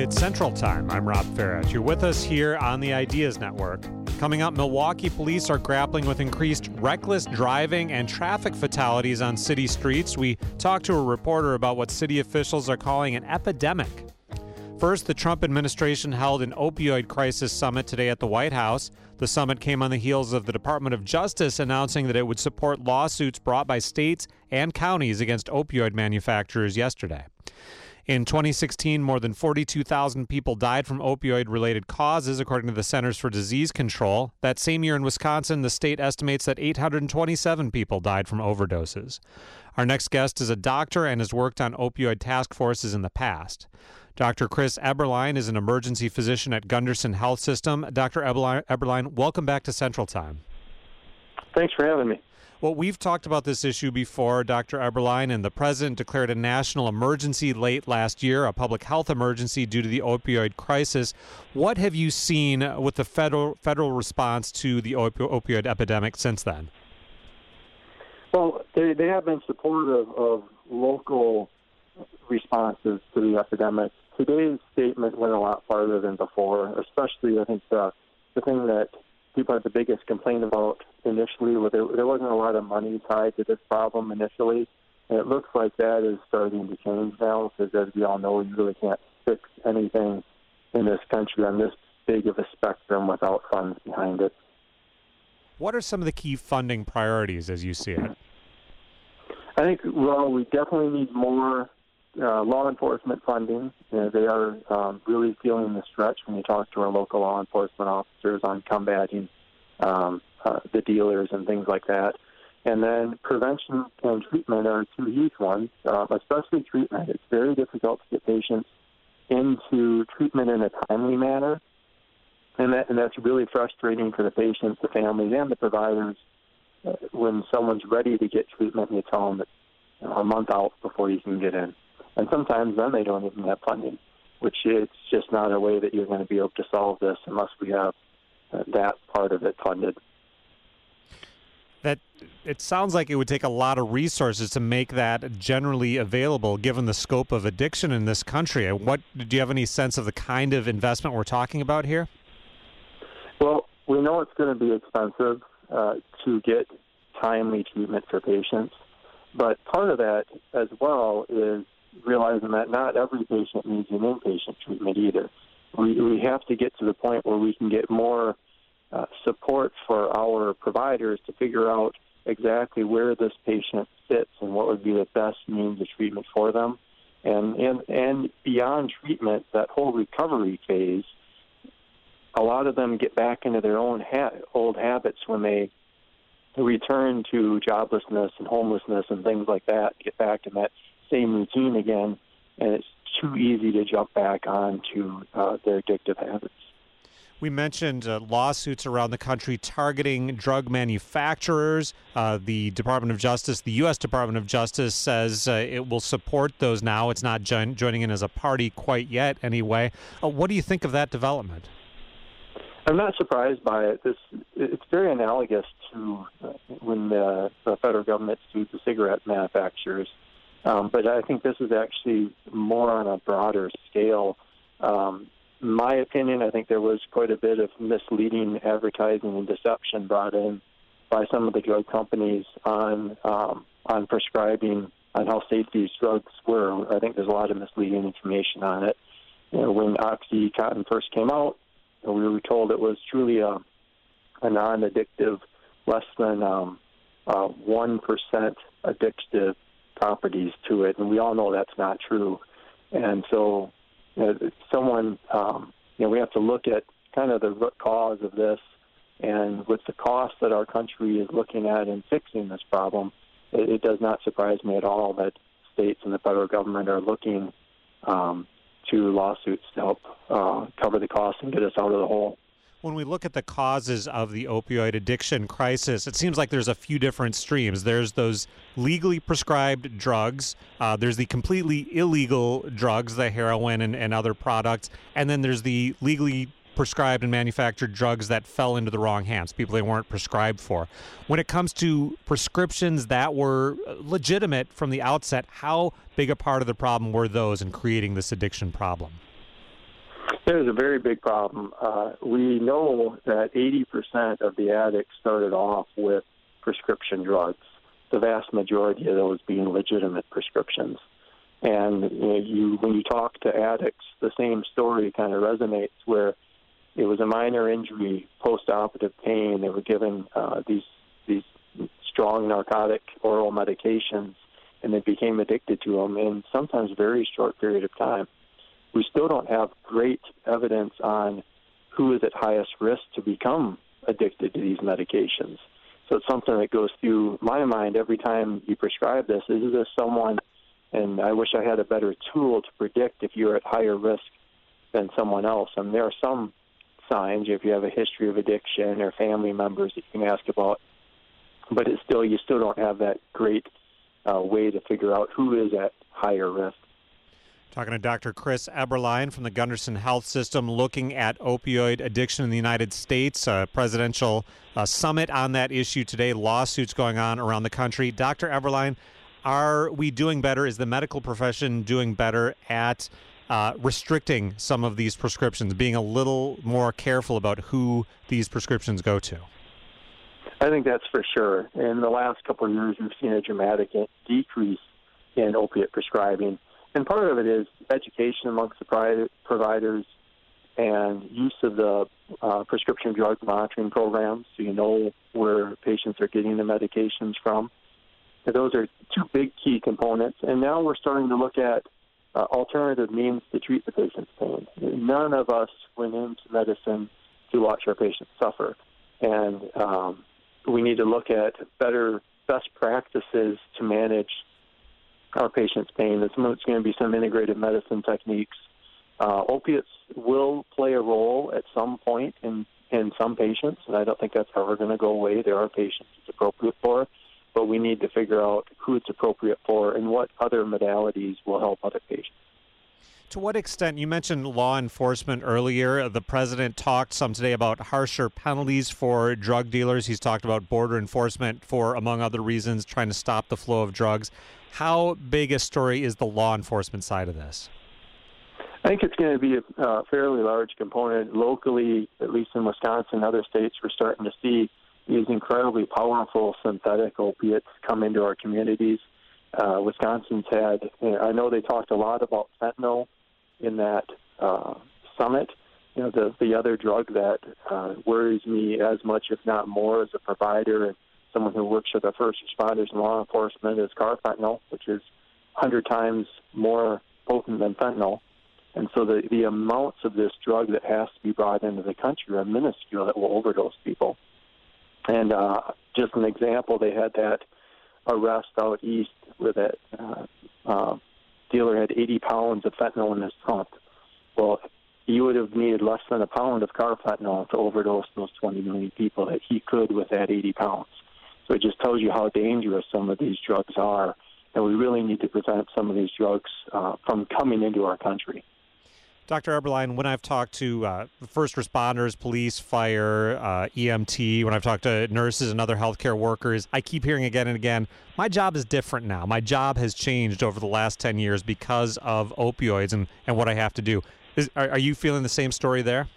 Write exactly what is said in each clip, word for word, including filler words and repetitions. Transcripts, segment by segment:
It's Central Time. I'm Rob Farrett. You're with us here on the Ideas Network. Coming up, Milwaukee police are grappling with increased reckless driving and traffic fatalities on city streets. We talked to a reporter about what city officials are calling an epidemic. First, the Trump administration held an opioid crisis summit today at the White House. The summit came on the heels of the Department of Justice announcing that it would support lawsuits brought by states and counties against opioid manufacturers yesterday. In twenty sixteen, more than forty-two thousand people died from opioid-related causes, according to the Centers for Disease Control. That same year in Wisconsin, the state estimates that eight hundred twenty-seven people died from overdoses. Our next guest is a doctor and has worked on opioid task forces in the past. Doctor Chris Eberlein is an emergency physician at Gundersen Health System. Doctor Eberlein, Eberlein, welcome back to Central Time. Thanks for having me. Well, we've talked about this issue before, Doctor Eberlein, and the president declared a national emergency late last year, a public health emergency due to the opioid crisis. What have you seen with the federal federal response to the op- opioid epidemic since then? Well, they, they have been supportive of local responses to the epidemic. Today's statement went a lot farther than before, especially I think the, the thing that people had the biggest complaint about initially was there, there wasn't a lot of money tied to this problem initially. And it looks like that is starting to change now because, as we all know, you really can't fix anything in this country on this big of a spectrum without funds behind it. What are some of the key funding priorities as you see it? I think, well, we definitely need more uh, law enforcement funding. You know, they are um, really feeling the stretch when you talk to our local law enforcement officers on combating um, uh, the dealers and things like that. And then prevention and treatment are two huge ones, uh, especially treatment. It's very difficult to get patients into treatment in a timely manner. And, that, and that's really frustrating for the patients, the families, and the providers uh, when someone's ready to get treatment and you tell them that you know, a month out before you can get in. And sometimes then they don't even have funding, which it's just not a way that you're going to be able to solve this unless we have uh, that part of it funded. That it sounds like it would take a lot of resources to make that generally available, given the scope of addiction in this country. What do you have any sense of the kind of investment we're talking about here? Well, we know it's going to be expensive uh, to get timely treatment for patients, but part of that as well is realizing that not every patient needs an inpatient treatment either. We, we have to get to the point where we can get more uh, support for our providers to figure out exactly where this patient fits and what would be the best means of treatment for them. And, and, and beyond treatment, that whole recovery phase, a lot of them get back into their own ha- old habits when they return to joblessness and homelessness and things like that, get back in that same routine again, and it's too easy to jump back onto uh, their addictive habits. We mentioned uh, lawsuits around the country targeting drug manufacturers. Uh, the Department of Justice, the U S Department of Justice, says uh, it will support those now. It's not jo- joining in as a party quite yet, anyway. Uh, what do you think of that development? I'm not surprised by it. This it's very analogous to uh, when the, the federal government sued the cigarette manufacturers. Um, but I think this is actually more on a broader scale. Um, in my opinion, I think there was quite a bit of misleading advertising and deception brought in by some of the drug companies on um, on prescribing, on how safe these drugs were. I think there's a lot of misleading information on it. You know, when OxyContin first came out, we were told it was truly a, a non-addictive, less than um, uh, one percent addictive properties to it, and we all know that's not true. And so, you know, someone, um, you know, we have to look at kind of the root cause of this, and with the cost that our country is looking at in fixing this problem, it, it does not surprise me at all that states and the federal government are looking um, to lawsuits to help uh, cover the costs and get us out of the hole. When we look at the causes of the opioid addiction crisis, it seems like there's a few different streams. There's those legally prescribed drugs. Uh, there's the completely illegal drugs, the heroin and, and other products. And then there's the legally prescribed and manufactured drugs that fell into the wrong hands, people they weren't prescribed for. When it comes to prescriptions that were legitimate from the outset, how big a part of the problem were those in creating this addiction problem? It is a very big problem. Uh, we know that eighty percent of the addicts started off with prescription drugs, the vast majority of those being legitimate prescriptions. And you know, you, when you talk to addicts, the same story kind of resonates, where it was a minor injury, post-operative pain. They were given uh, these these strong narcotic oral medications, and they became addicted to them in sometimes a very short period of time. We still don't have great evidence on who is at highest risk to become addicted to these medications. So it's something that goes through my mind every time you prescribe this. Is this someone, and I wish I had a better tool to predict if you're at higher risk than someone else. And there are some signs, if you have a history of addiction or family members that you can ask about, but it's still, you still don't have that great uh, way to figure out who is at higher risk. Talking to Doctor Chris Eberlein from the Gundersen Health System, looking at opioid addiction in the United States. A presidential uh, summit on that issue today, lawsuits going on around the country. Doctor Eberlein, are we doing better? Is the medical profession doing better at uh, restricting some of these prescriptions, being a little more careful about who these prescriptions go to? I think that's for sure. In the last couple of years, we've seen a dramatic decrease in opiate prescribing. And part of it is education amongst the providers and use of the uh, prescription drug monitoring programs, so you know where patients are getting the medications from. And those are two big key components. And now we're starting to look at uh, alternative means to treat the patient's pain. None of us went into medicine to watch our patients suffer. And um, we need to look at better best practices to manage our patients' pain. There's going to be some integrated medicine techniques. Uh, opiates will play a role at some point in, in some patients, and I don't think that's ever going to go away. There are patients it's appropriate for, but we need to figure out who it's appropriate for and what other modalities will help other patients. To what extent, you mentioned law enforcement earlier. The president talked some today about harsher penalties for drug dealers. He's talked about border enforcement for, among other reasons, trying to stop the flow of drugs. How big a story is the law enforcement side of this? I think it's going to be a uh, fairly large component. Locally, at least in Wisconsin and other states, we're starting to see these incredibly powerful synthetic opiates come into our communities. Uh, Wisconsin's had, you know, I know they talked a lot about fentanyl in that uh, summit. You know, the, the other drug that uh, worries me as much, if not more, as a provider and someone who works with the first responders and law enforcement is carfentanil, which is one hundred times more potent than fentanyl. And so the, the amounts of this drug that has to be brought into the country are minuscule that will overdose people. And uh, just an example, they had that arrest out east where that uh, uh, dealer had eighty pounds of fentanyl in his trunk. Well, he would have needed less than a pound of carfentanil to overdose those twenty million people that he could with that eighty pounds. So it just tells you how dangerous some of these drugs are, and we really need to prevent some of these drugs uh, from coming into our country. Doctor Eberlein, when I've talked to uh, first responders, police, fire, uh, E M T, when I've talked to nurses and other healthcare workers, I keep hearing again and again, my job is different now. My job has changed over the last ten years because of opioids and, and what I have to do. Is, are, are you feeling the same story there?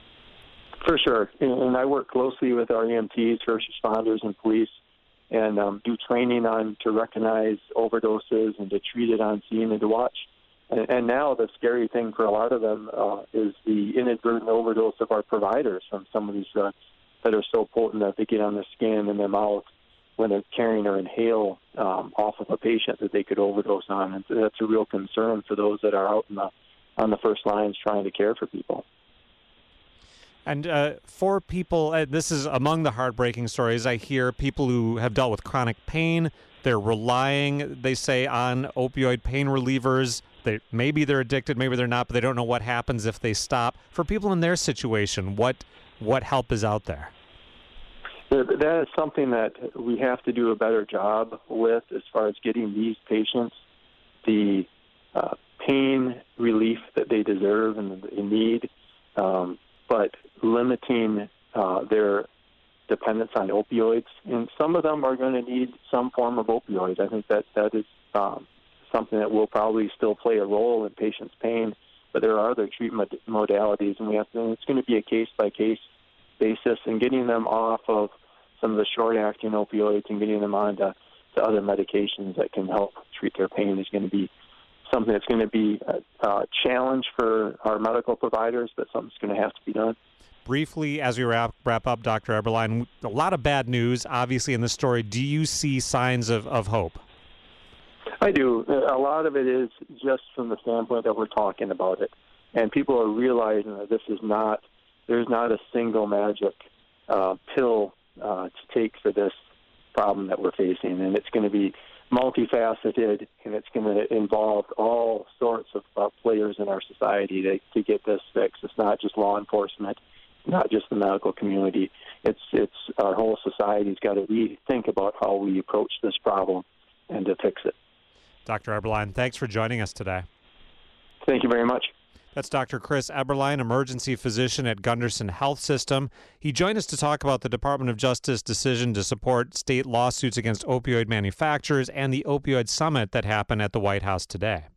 For sure. And I work closely with our E M Ts, first responders, and police, and um, do training on to recognize overdoses and to treat it on scene and to watch. And, and now the scary thing for a lot of them uh, is the inadvertent overdose of our providers from some of these drugs that are so potent that they get on their skin and their mouth when they're carrying or inhale um, off of a patient that they could overdose on. And that's a real concern for those that are out in the, on the first lines trying to care for people. And uh, for people, uh, this is among the heartbreaking stories. I hear people who have dealt with chronic pain. They're relying, they say, on opioid pain relievers. They, maybe they're addicted, maybe they're not, but they don't know what happens if they stop. For people in their situation, what what help is out there? That is something that we have to do a better job with as far as getting these patients the uh, pain relief that they deserve and they need, um, but limiting uh, their dependence on opioids. And some of them are going to need some form of opioids. I think that that is um, something that will probably still play a role in patients' pain, but there are other treatment modalities, and we have to, and it's going to be a case-by-case basis, and getting them off of some of the short-acting opioids and getting them on to, to other medications that can help treat their pain is going to be something that's going to be a, a challenge for our medical providers, but something's going to have to be done. Briefly, as we wrap, wrap up, Doctor Eberlein, a lot of bad news, obviously, in this story. Do you see signs of, of hope? I do. A lot of it is just from the standpoint that we're talking about it. And people are realizing that this is not, there's not a single magic uh, pill uh, to take for this problem that we're facing. And it's going to be multifaceted, and it's going to involve all sorts of uh, players in our society to, to get this fixed. It's not just law enforcement, not just the medical community. It's it's our whole society's got to rethink about how we approach this problem and to fix it. Doctor Eberlein, thanks for joining us today. Thank you very much. That's Doctor Chris Eberlein, emergency physician at Gundersen Health System. He joined us to talk about the Department of Justice decision to support state lawsuits against opioid manufacturers and the opioid summit that happened at the White House today.